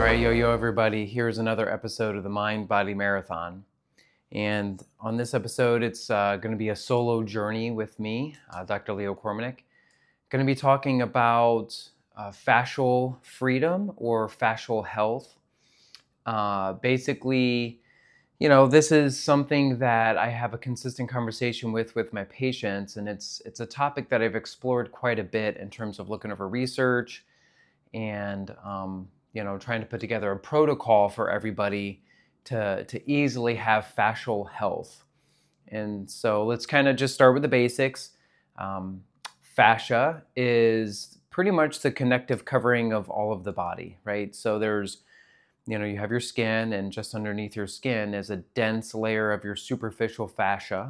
right, yo, everybody. Here's another episode of the Mind Body Marathon. And on this episode, it's going to be a solo journey with me, Dr. Leo Kormanek. Going to be talking about fascial freedom or fascial health. Basically, this is something that I have a consistent conversation with my patients, and it's a topic that I've explored quite a bit in terms of looking over research and trying to put together a protocol for everybody to easily have fascial health. And so let's kind of just start with the basics. Fascia is pretty much the connective covering of all of the body, right? So there's, you have your skin, and just underneath your skin is a dense layer of your superficial fascia.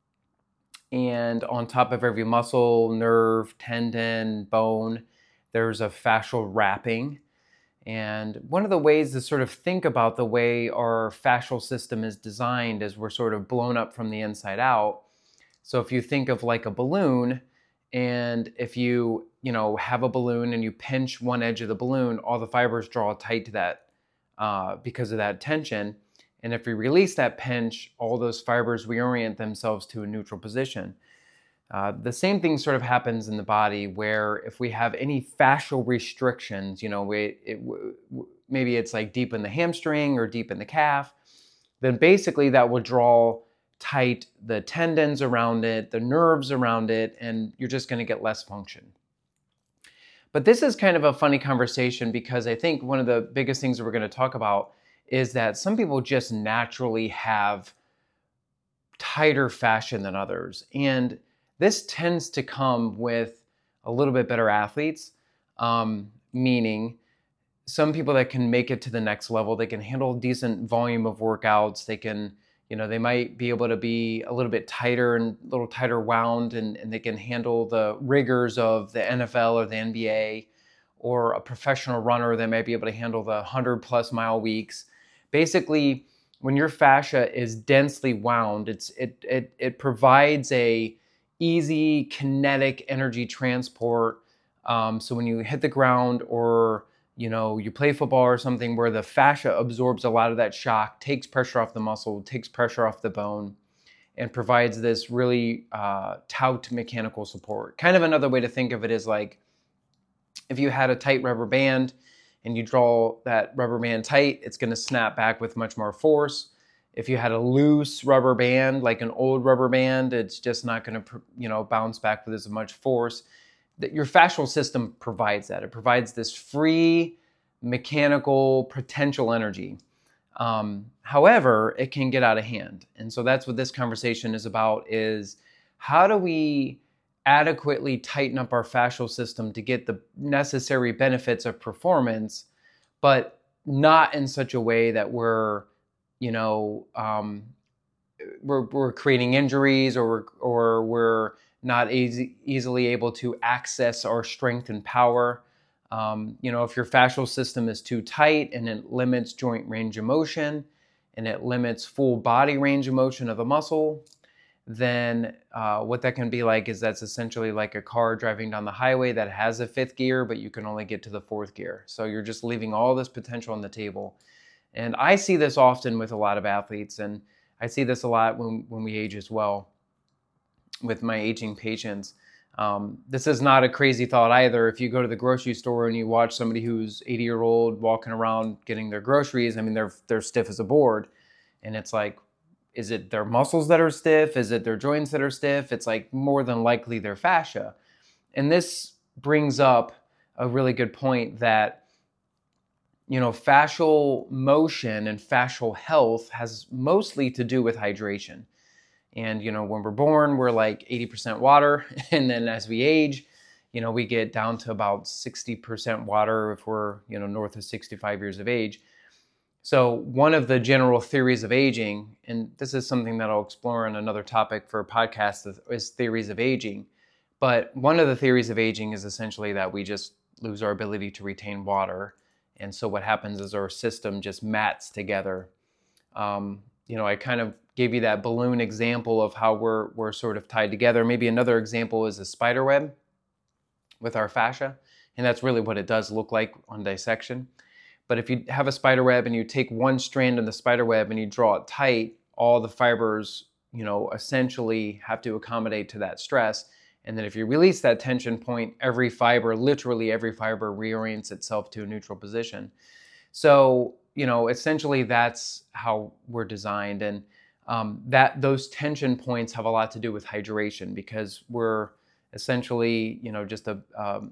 And on top of every muscle, nerve, tendon, bone, there's a fascial wrapping. And one of the ways to sort of think about the way our fascial system is designed is we're sort of blown up from the inside out. So if you think of like a balloon, and if you have a balloon and you pinch one edge of the balloon, all the fibers draw tight to that because of that tension. And if we release that pinch, all those fibers reorient themselves to a neutral position. The same thing sort of happens in the body, where if we have any fascial restrictions, maybe it's like deep in the hamstring or deep in the calf, then basically that will draw tight the tendons around it, the nerves around it, and you're just going to get less function. But this is kind of a funny conversation, because I think one of the biggest things that we're going to talk about is that some people just naturally have tighter fascia than others. And this tends to come with a little bit better athletes, meaning some people that can make it to the next level. They can handle a decent volume of workouts. They can, they might be able to be a little bit tighter and a little tighter wound, and they can handle the rigors of the NFL or the NBA, or a professional runner that might be able to handle the 100+ mile weeks. Basically, when your fascia is densely wound, it provides a easy kinetic energy transport. So when you hit the ground, or you play football or something, where the fascia absorbs a lot of that shock, takes pressure off the muscle, takes pressure off the bone, and provides this really taut mechanical support. Kind of another way to think of it is like if you had a tight rubber band and you draw that rubber band tight, it's going to snap back with much more force. If you had a loose rubber band, like an old rubber band, it's just not going to, bounce back with as much force. Your fascial system provides that. It provides this free mechanical potential energy. However, it can get out of hand. And so that's what this conversation is about, is how do we adequately tighten up our fascial system to get the necessary benefits of performance, but not in such a way that we're creating injuries, or we're not easily able to access our strength and power. If your fascial system is too tight and it limits joint range of motion, and it limits full body range of motion of a muscle, then what that can be like is that's essentially like a car driving down the highway that has a 5th gear, but you can only get to the 4th gear. So you're just leaving all this potential on the table. And I see this often with a lot of athletes, and I see this a lot when we age as well with my aging patients. This is not a crazy thought either. If you go to the grocery store and you watch somebody who's 80-year-old walking around getting their groceries, I mean, they're stiff as a board. And it's like, is it their muscles that are stiff? Is it their joints that are stiff? It's like more than likely their fascia. And this brings up a really good point that fascial motion and fascial health has mostly to do with hydration. And, when we're born, we're like 80% water. And then as we age, we get down to about 60% water if we're, north of 65 years of age. So one of the general theories of aging, and this is something that I'll explore in another topic for a podcast, is theories of aging. But one of the theories of aging is essentially that we just lose our ability to retain water. And so what happens is our system just mats together. I kind of gave you that balloon example of how we're sort of tied together. Maybe another example is a spider web with our fascia. And that's really what it does look like on dissection. But if you have a spider web and you take one strand in the spider web and you draw it tight, all the fibers, essentially have to accommodate to that stress. And then if you release that tension point, literally every fiber reorients itself to a neutral position. So, essentially that's how we're designed. And those tension points have a lot to do with hydration, because we're essentially, just a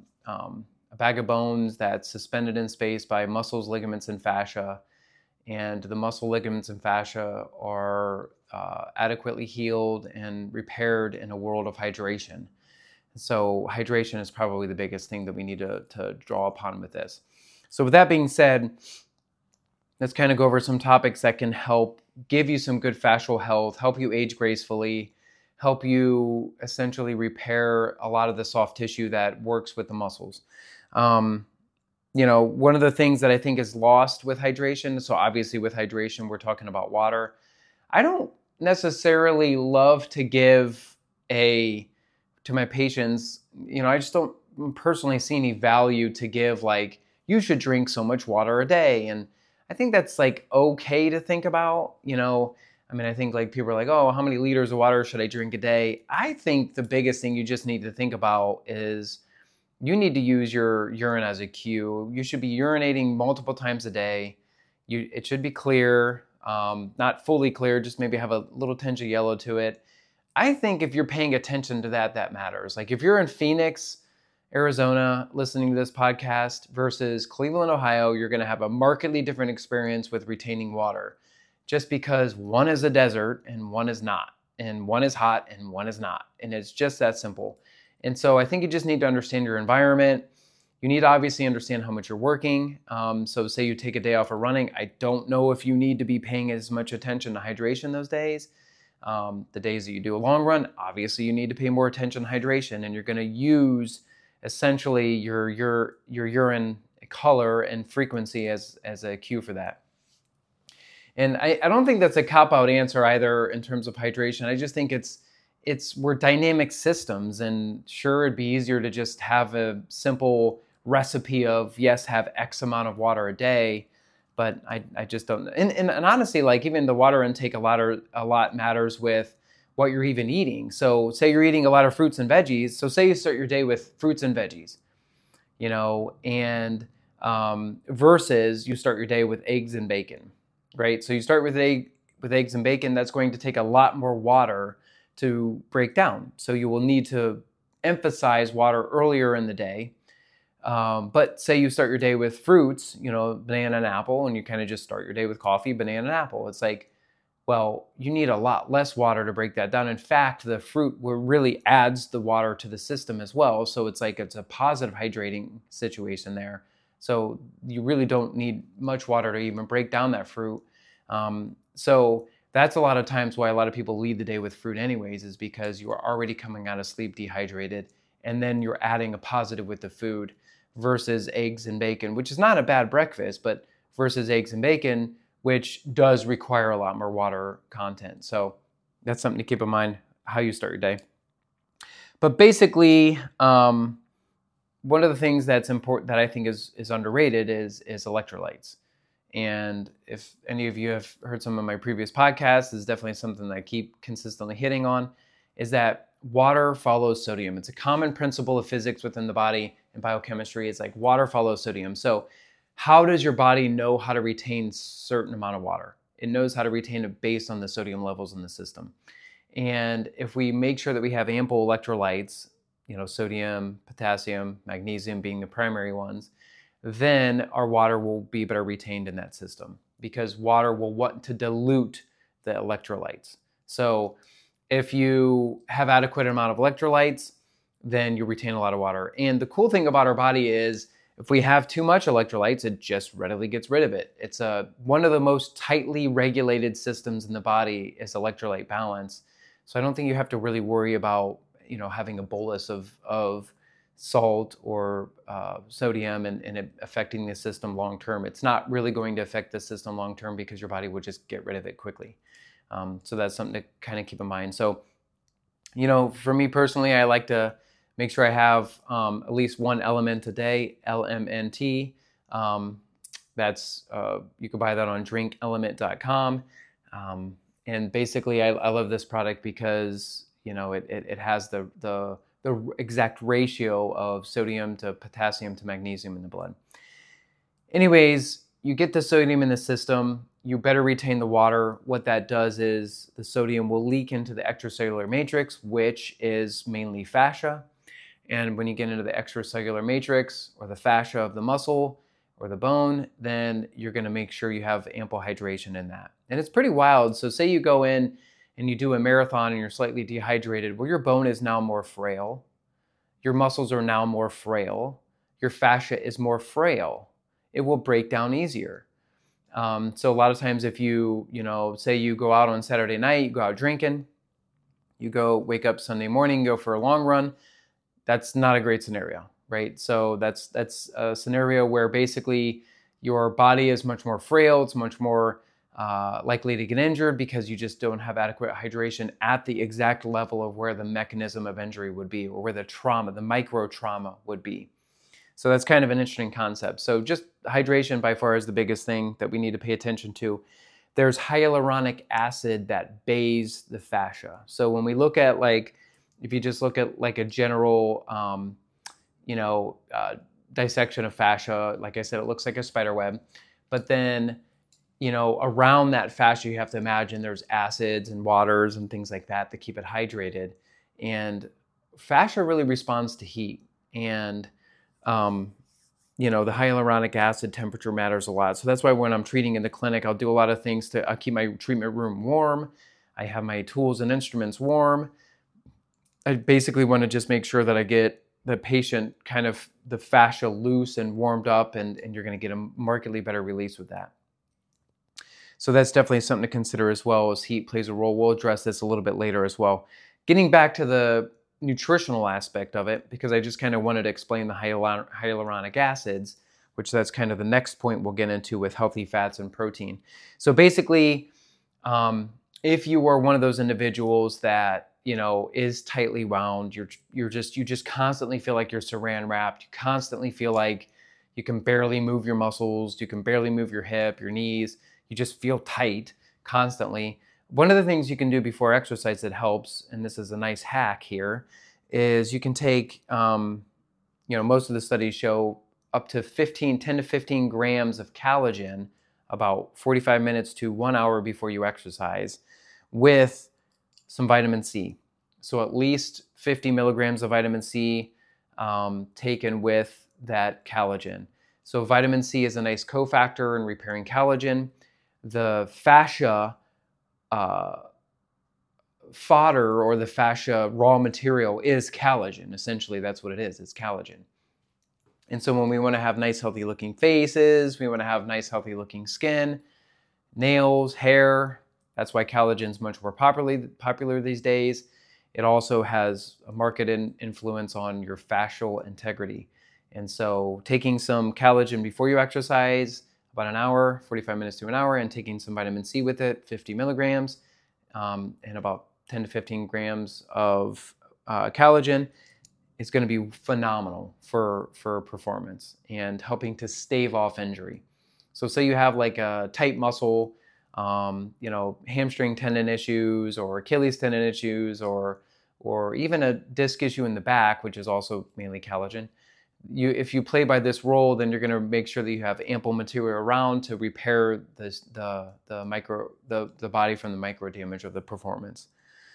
bag of bones that's suspended in space by muscles, ligaments, and fascia. And the muscle, ligaments, and fascia are adequately healed and repaired in a world of hydration. So hydration is probably the biggest thing that we need to draw upon with this. So with that being said, let's kind of go over some topics that can help give you some good fascial health, help you age gracefully, help you essentially repair a lot of the soft tissue that works with the muscles. One of the things that I think is lost with hydration, so obviously with hydration, we're talking about water. I don't necessarily love to give to my patients, I just don't personally see any value to give like, you should drink so much water a day. And I think that's like okay to think about, I think like people are like, oh, how many liters of water should I drink a day? I think the biggest thing you just need to think about is you need to use your urine as a cue. You should be urinating multiple times a day. It should be clear, not fully clear, just maybe have a little tinge of yellow to it. I think if you're paying attention to that matters. Like if you're in Phoenix, Arizona, listening to this podcast versus Cleveland, Ohio, you're going to have a markedly different experience with retaining water, just because one is a desert and one is not, and one is hot and one is not. And it's just that simple. And so I think you just need to understand your environment. You need to obviously understand how much you're working. So say you take a day off of running. I don't know if you need to be paying as much attention to hydration those days. The days that you do a long run, obviously you need to pay more attention to hydration, and you're going to use essentially your urine color and frequency as a cue for that. And I don't think that's a cop-out answer either in terms of hydration. I just think we're dynamic systems, and sure, it'd be easier to just have a simple recipe of, yes, have X amount of water a day, but I just don't. And honestly, like even the water intake a lot matters with what you're even eating. So say you're eating a lot of fruits and veggies. So say you start your day with fruits and veggies, and versus you start your day with eggs and bacon, right? So you start with eggs and bacon. That's going to take a lot more water to break down. So you will need to emphasize water earlier in the day. But say you start your day with fruits, banana and apple, and you kind of just start your day with coffee, banana and apple. It's like, well, you need a lot less water to break that down. In fact, the fruit really adds the water to the system as well. So it's a positive hydrating situation there. So you really don't need much water to even break down that fruit. So that's a lot of times why a lot of people lead the day with fruit anyways, is because you are already coming out of sleep dehydrated, and then you're adding a positive with the food versus eggs and bacon, which is not a bad breakfast, but versus eggs and bacon, which does require a lot more water content. So that's something to keep in mind, how you start your day. But basically, one of the things that's important that I think is underrated is electrolytes. And if any of you have heard some of my previous podcasts, this is definitely something that I keep consistently hitting on, is that water follows sodium. It's a common principle of physics within the body and biochemistry. It's like water follows sodium. So how does your body know how to retain a certain amount of water? It knows how to retain it based on the sodium levels in the system. And if we make sure that we have ample electrolytes, sodium, potassium, magnesium being the primary ones, then our water will be better retained in that system, because water will want to dilute the electrolytes. So if you have adequate amount of electrolytes, then you retain a lot of water. And the cool thing about our body is if we have too much electrolytes, it just readily gets rid of it. It's one of the most tightly regulated systems in the body is electrolyte balance. So I don't think you have to really worry about, having a bolus of salt or sodium and it affecting the system long term. It's not really going to affect the system long term because your body would just get rid of it quickly. So that's something to kind of keep in mind. So, for me personally, I like to make sure I have at least one element a day, LMNT. That's you can buy that on drinkelement.com. And basically, I love this product because it has the exact ratio of sodium to potassium to magnesium in the blood. Anyways, you get the sodium in the system, you better retain the water. What that does is the sodium will leak into the extracellular matrix, which is mainly fascia. And when you get into the extracellular matrix or the fascia of the muscle or the bone, then you're going to make sure you have ample hydration in that. And it's pretty wild. So say you go in and you do a marathon and you're slightly dehydrated, well, your bone is now more frail. Your muscles are now more frail. Your fascia is more frail. It will break down easier. So a lot of times if say you go out on Saturday night, you go out drinking, you go wake up Sunday morning, go for a long run, that's not a great scenario, right? So that's a scenario where basically your body is much more frail. It's much more likely to get injured because you just don't have adequate hydration at the exact level of where the mechanism of injury would be, or where the trauma, the micro trauma would be. So that's kind of an interesting concept. So just hydration by far is the biggest thing that we need to pay attention to. There's hyaluronic acid that bathes the fascia. So when we look at if you just look at like a general, dissection of fascia, like I said, it looks like a spider web. But then, around that fascia, you have to imagine there's acids and waters and things like that keep it hydrated. And fascia really responds to heat. And the hyaluronic acid temperature matters a lot. So that's why when I'm treating in the clinic, I'll do a lot of things to keep my treatment room warm. I have my tools and instruments warm. I basically want to just make sure that I get the patient kind of the fascia loose and warmed up, and you're going to get a markedly better release with that. So that's definitely something to consider as well, as heat plays a role. We'll address this a little bit later as well. Getting back to the nutritional aspect of it, because I just kind of wanted to explain the hyaluronic acids, which that's kind of the next point we'll get into with healthy fats and protein. So basically, if you are one of those individuals that is tightly wound, you just constantly feel like you're saran wrapped, you constantly feel like you can barely move your muscles, you can barely move your hip, your knees, you just feel tight constantly. One of the things you can do before exercise that helps, and this is a nice hack here, is you can take, most of the studies show up to 10 to 15 grams of collagen about 45 minutes to 1 hour before you exercise with some vitamin C. So at least 50 milligrams of vitamin C taken with that collagen. So vitamin C is a nice cofactor in repairing collagen. The fascia fodder, or the fascia raw material, is collagen. Essentially, that's what it is. It's collagen. And so when we want to have nice, healthy looking faces, we want to have nice, healthy looking skin, nails, hair, that's why collagen is much more popular these days. It also has a marked influence on your fascial integrity. And so taking some collagen before you exercise, about an hour, 45 minutes to an hour, and taking some vitamin C with it, 50 milligrams, and about 10 to 15 grams of collagen, is going to be phenomenal for performance and helping to stave off injury. So say you have like a tight muscle, hamstring tendon issues or Achilles tendon issues, or even a disc issue in the back, which is also mainly collagen. If you play by this rule, then you're going to make sure that you have ample material around to repair the body from the micro damage of the performance.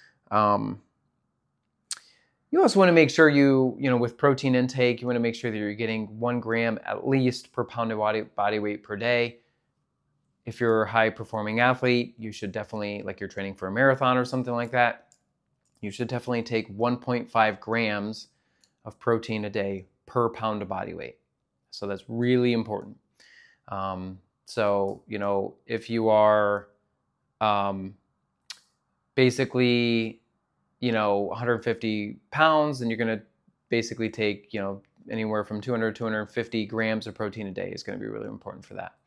You also want to make sure with protein intake, you want to make sure that you're getting 1 gram at least per pound of body weight per day. If you're a high performing athlete, you should definitely, like you're training for a marathon or something like that, you should definitely take 1.5 grams of protein a day per pound of body weight. So that's really important. If you are basically 150 pounds, then you're going to basically take anywhere from 200 to 250 grams of protein a day is going to be really important for that.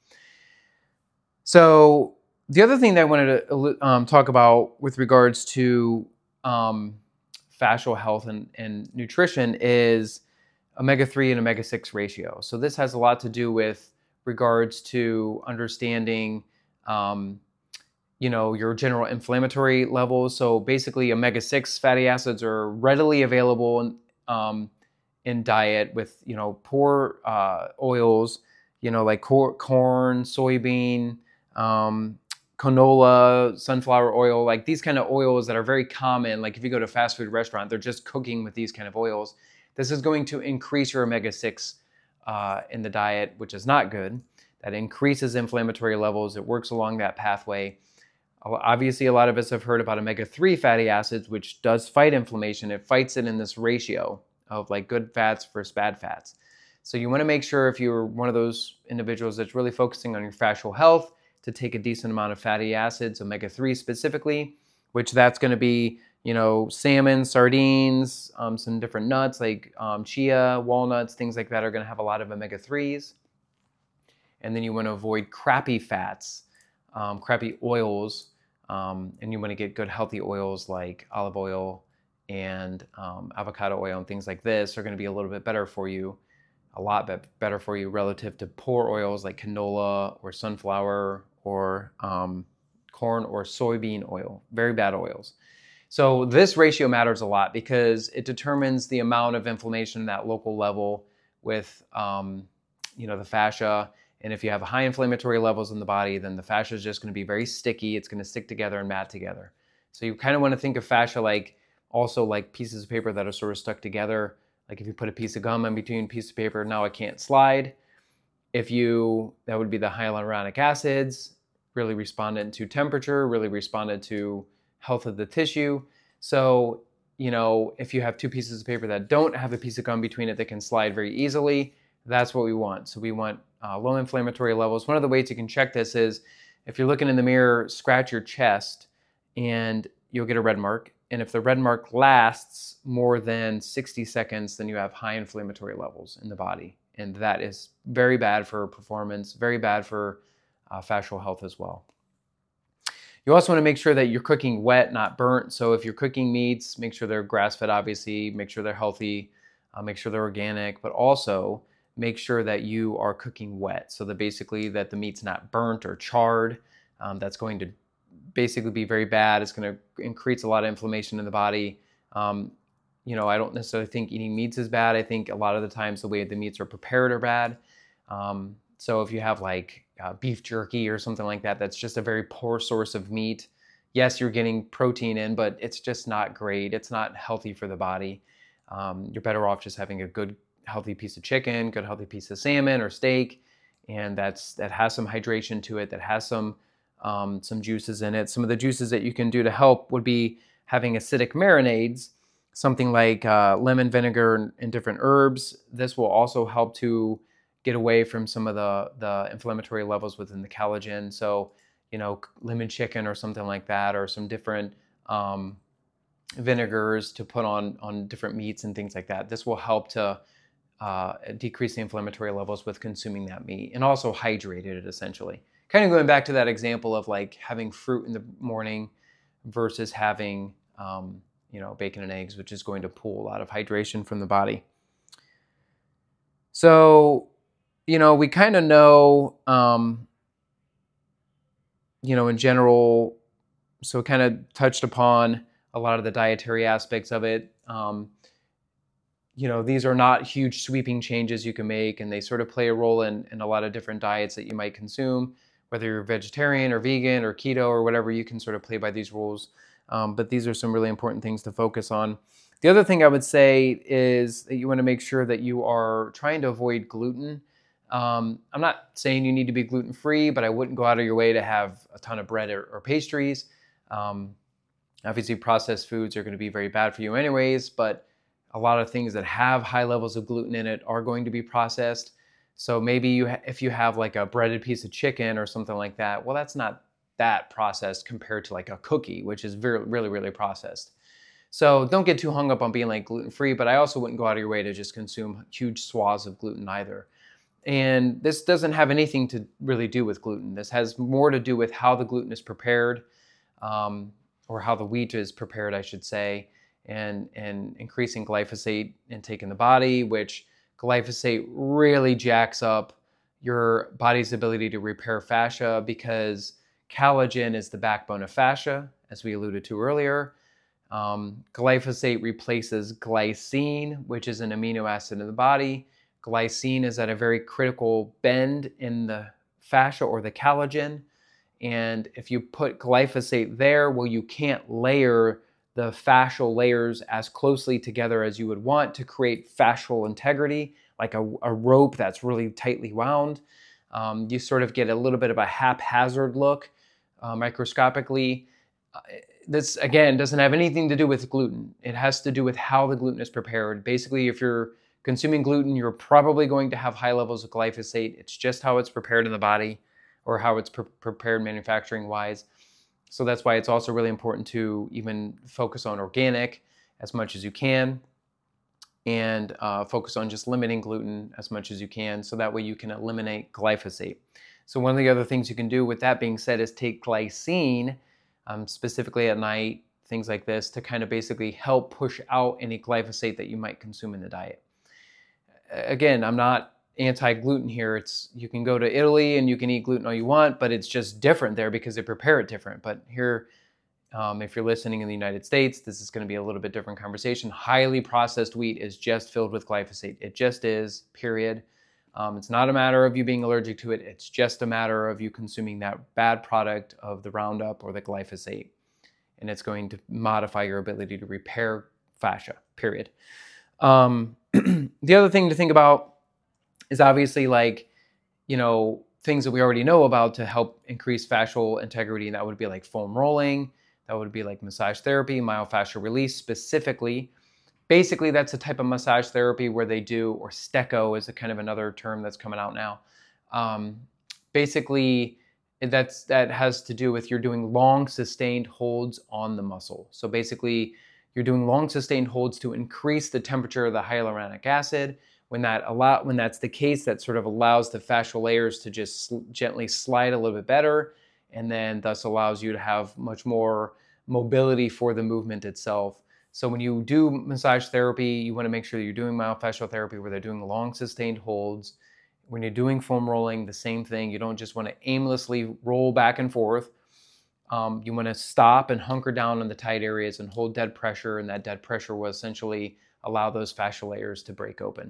So the other thing that I wanted to talk about with regards to fascial health and nutrition is omega-3 and omega-6 ratio. So this has a lot to do with regards to understanding, your general inflammatory levels. So basically, omega-6 fatty acids are readily available in diet with, poor oils, like corn, soybean, canola, sunflower oil, like these kind of oils that are very common. Like if you go to a fast food restaurant, they're just cooking with these kind of oils. This is going to increase your omega-6 in the diet, which is not good. That increases inflammatory levels. It works along that pathway. Obviously, a lot of us have heard about omega-3 fatty acids, which does fight inflammation. It fights it in this ratio of like good fats versus bad fats. So you want to make sure, if you're one of those individuals that's really focusing on your fascial health, to take a decent amount of fatty acids, omega-3 specifically, which that's going to be, salmon, sardines, some different nuts like chia, walnuts, things like that are going to have a lot of omega-3s. And then you want to avoid crappy fats, crappy oils, and you want to get good healthy oils like olive oil and avocado oil and things like this are going to be a little bit better for you, a lot better for you relative to poor oils like canola or sunflower or corn or soybean oil, very bad oils. So this ratio matters a lot because it determines the amount of inflammation at that local level with the fascia. And if you have high inflammatory levels in the body, then the fascia is just going to be very sticky. It's going to stick together and mat together. So you kind of want to think of fascia like pieces of paper that are sort of stuck together. Like if you put a piece of gum in between a piece of paper, now it can't slide. That would be the hyaluronic acids, really responded to temperature, really responded to health of the tissue. So, if you have two pieces of paper that don't have a piece of gum between it that can slide very easily, that's what we want. So we want low inflammatory levels. One of the ways you can check this is if you're looking in the mirror, scratch your chest and you'll get a red mark. And if the red mark lasts more than 60 seconds, then you have high inflammatory levels in the body. And that is very bad for performance, very bad for fascial health as well. You also want to make sure that you're cooking wet, not burnt. So if you're cooking meats, make sure they're grass-fed, obviously, make sure they're healthy, make sure they're organic, but also make sure that you are cooking wet. So that basically that the meat's not burnt or charred. That's going to basically be very bad. It's going to increase a lot of inflammation in the body. I don't necessarily think eating meats is bad. I think a lot of the times the way the meats are prepared are bad. So if you have like beef jerky or something like that, that's just a very poor source of meat. Yes, you're getting protein in, but it's just not great. It's not healthy for the body. You're better off just having a good, healthy piece of chicken, good, healthy piece of salmon or steak, and that has some hydration to it, that has some juices in it. Some of the juices that you can do to help would be having acidic marinades, something like lemon vinegar and different herbs. This will also help to get away from some of the inflammatory levels within the collagen. So, lemon chicken or something like that, or some different vinegars to put on different meats and things like that. This will help to decrease the inflammatory levels with consuming that meat, and also hydrated it essentially. Kind of going back to that example of like having fruit in the morning versus having bacon and eggs, which is going to pull a lot of hydration from the body. So, we kind of know, in general, so kind of touched upon a lot of the dietary aspects of it. These are not huge sweeping changes you can make, and they sort of play a role in a lot of different diets that you might consume, whether you're vegetarian or vegan or keto or whatever, you can sort of play by these rules. But these are some really important things to focus on. The other thing I would say is that you want to make sure that you are trying to avoid gluten. I'm not saying you need to be gluten-free, but I wouldn't go out of your way to have a ton of bread or pastries. Obviously, processed foods are going to be very bad for you anyways, but a lot of things that have high levels of gluten in it are going to be processed. So maybe if you have like a breaded piece of chicken or something like that, well, that's not that processed compared to like a cookie, which is really, really processed. So don't get too hung up on being like gluten-free, but I also wouldn't go out of your way to just consume huge swaths of gluten either. And this doesn't have anything to really do with gluten. This has more to do with how the gluten is prepared, or how the wheat is prepared, I should say, and increasing glyphosate intake in the body, which glyphosate really jacks up, your body's ability to repair fascia, because collagen is the backbone of fascia, as we alluded to earlier. Glyphosate replaces glycine, which is an amino acid in the body. Glycine is at a very critical bend in the fascia or the collagen. And if you put glyphosate there, well, you can't layer the fascial layers as closely together as you would want to create fascial integrity, like a rope that's really tightly wound. You sort of get a little bit of a haphazard look microscopically. This, again, doesn't have anything to do with gluten. It has to do with how the gluten is prepared. Basically, if you're consuming gluten, you're probably going to have high levels of glyphosate. It's just how it's prepared in the body, or how it's prepared manufacturing-wise. So that's why it's also really important to even focus on organic as much as you can, and focus on just limiting gluten as much as you can, so that way you can eliminate glyphosate. So one of the other things you can do, with that being said, is take glycine, specifically at night, things like this, to kind of basically help push out any glyphosate that you might consume in the diet. Again, I'm not anti-gluten here. You can go to Italy and you can eat gluten all you want, but it's just different there because they prepare it different. But here, if you're listening in the United States, this is going to be a little bit different conversation. Highly processed wheat is just filled with glyphosate. It just is, period. It's not a matter of you being allergic to it. It's just a matter of you consuming that bad product of the Roundup or the glyphosate. And it's going to modify your ability to repair fascia, period. The other thing to think about is obviously things that we already know about to help increase fascial integrity. And that would be like foam rolling. That would be like massage therapy, myofascial release specifically. Basically, that's a type of massage therapy where they do, or stecco is a kind of another term that's coming out now. Basically, that has to do with you're doing long sustained holds on the muscle. So basically, you're doing long sustained holds to increase the temperature of the hyaluronic acid. When that's the case, that sort of allows the fascial layers to just gently slide a little bit better, and then thus allows you to have much more mobility for the movement itself. So when you do massage therapy, you want to make sure that you're doing myofascial therapy where they're doing long sustained holds. When you're doing foam rolling, the same thing. You don't just want to aimlessly roll back and forth. You want to stop and hunker down in the tight areas and hold dead pressure, and that dead pressure will essentially allow those fascial layers to break open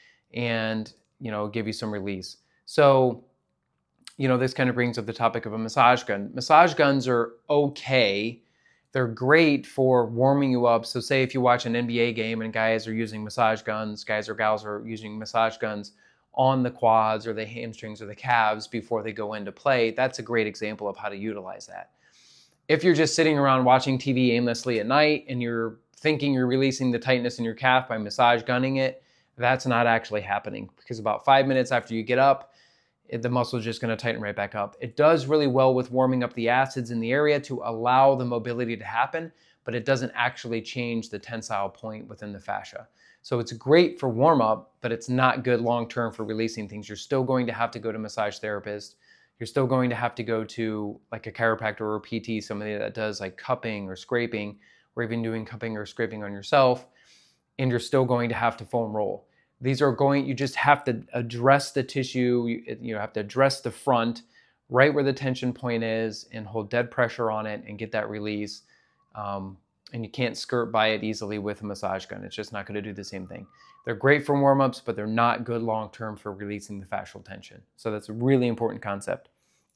and give you some release. So this kind of brings up the topic of a massage gun. Massage guns are okay. They're great for warming you up. So say if you watch an NBA game and guys are using massage guns, guys or gals are using massage guns on the quads or the hamstrings or the calves before they go into play, that's a great example of how to utilize that. If you're just sitting around watching TV aimlessly at night and you're thinking you're releasing the tightness in your calf by massage gunning it, that's not actually happening, because about 5 minutes after you get up, the muscle is just going to tighten right back up. It does really well with warming up the acids in the area to allow the mobility to happen, but it doesn't actually change the tensile point within the fascia. So it's great for warm up, but it's not good long term for releasing things. You're still going to have to go to a massage therapist. You're still going to have to go to like a chiropractor or a PT, somebody that does like cupping or scraping, or even doing cupping or scraping on yourself. And you're still going to have to foam roll. You just have to address the tissue. You have to address the front, right where the tension point is, and hold dead pressure on it and get that release. And you can't skirt by it easily with a massage gun. It's just not going to do the same thing. They're great for warm-ups, but they're not good long-term for releasing the fascial tension. So that's a really important concept.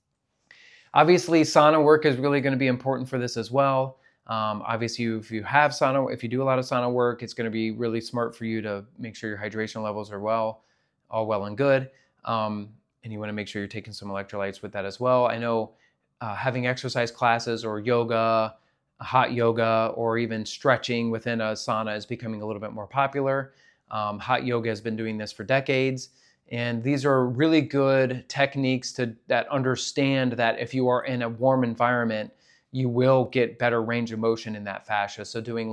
Obviously, sauna work is really going to be important for this as well. Obviously, if you do a lot of sauna work, it's going to be really smart for you to make sure your hydration levels are all well and good. And you want to make sure you're taking some electrolytes with that as well. I know having exercise classes or yoga, hot yoga, or even stretching within a sauna is becoming a little bit more popular. Hot yoga has been doing this for decades. And these are really good techniques that understand that if you are in a warm environment, you will get better range of motion in that fascia. So doing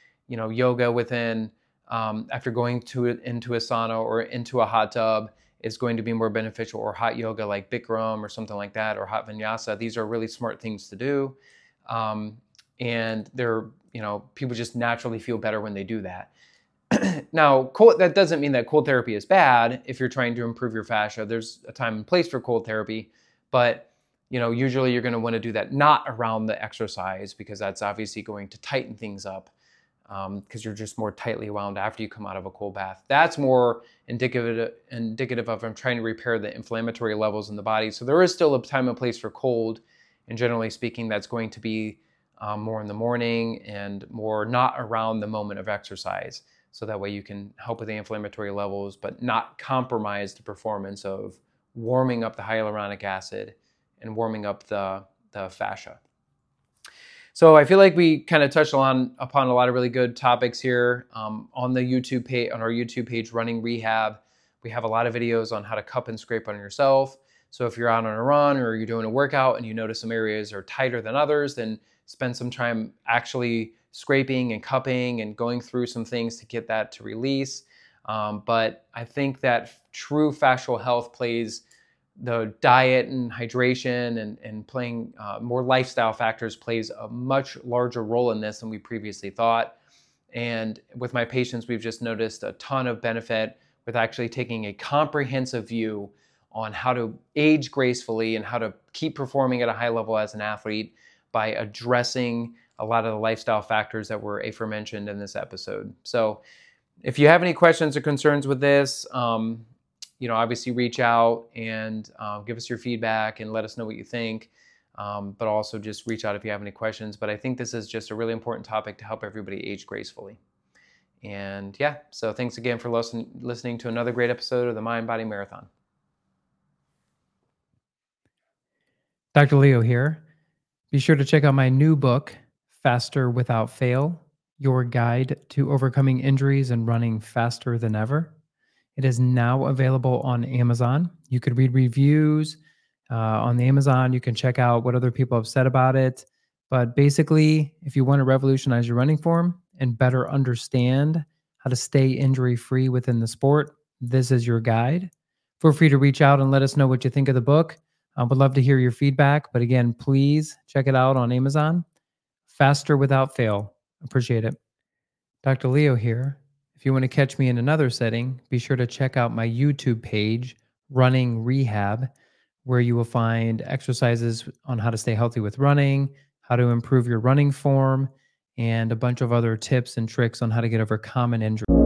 yoga within, after going into a sauna or into a hot tub is going to be more beneficial, or hot yoga like Bikram or something like that, or hot vinyasa. These are really smart things to do. And people just naturally feel better when they do that. Now, that doesn't mean that cold therapy is bad if you're trying to improve your fascia. There's a time and place for cold therapy, but usually you're going to want to do that not around the exercise, because that's obviously going to tighten things up, because you're just more tightly wound after you come out of a cold bath. That's more indicative of I'm trying to repair the inflammatory levels in the body. So there is still a time and place for cold, and generally speaking, that's going to be more in the morning and more not around the moment of exercise. So that way you can help with the inflammatory levels, but not compromise the performance of warming up the hyaluronic acid and warming up the fascia. So I feel like we kind of touched upon a lot of really good topics here. On the YouTube page, on our YouTube page, Running Rehab, we have a lot of videos on how to cup and scrape on yourself. So if you're out on a run or you're doing a workout and you notice some areas are tighter than others, then spend some time actually scraping and cupping and going through some things to get that to release. But I think that true fascial health plays the diet and hydration and playing more lifestyle factors plays a much larger role in this than we previously thought. And with my patients, we've just noticed a ton of benefit with actually taking a comprehensive view on how to age gracefully and how to keep performing at a high level as an athlete by addressing a lot of the lifestyle factors that were aforementioned in this episode. So if you have any questions or concerns with this, obviously reach out and give us your feedback and let us know what you think. But also just reach out if you have any questions. But I think this is just a really important topic to help everybody age gracefully. And yeah, so thanks again for listening to another great episode of the Mind Body Marathon. Dr. Leo here. Be sure to check out my new book, Faster Without Fail, Your Guide to Overcoming Injuries and Running Faster Than Ever. It is now available on Amazon. You could read reviews on the Amazon. You can check out what other people have said about it. But basically, if you want to revolutionize your running form and better understand how to stay injury-free within the sport, this is your guide. Feel free to reach out and let us know what you think of the book. I would love to hear your feedback. But again, please check it out on Amazon. Faster Without Fail. Appreciate it. Dr. Leo here. If you want to catch me in another setting, be sure to check out my YouTube page, Running Rehab, where you will find exercises on how to stay healthy with running, how to improve your running form, and a bunch of other tips and tricks on how to get over common injuries.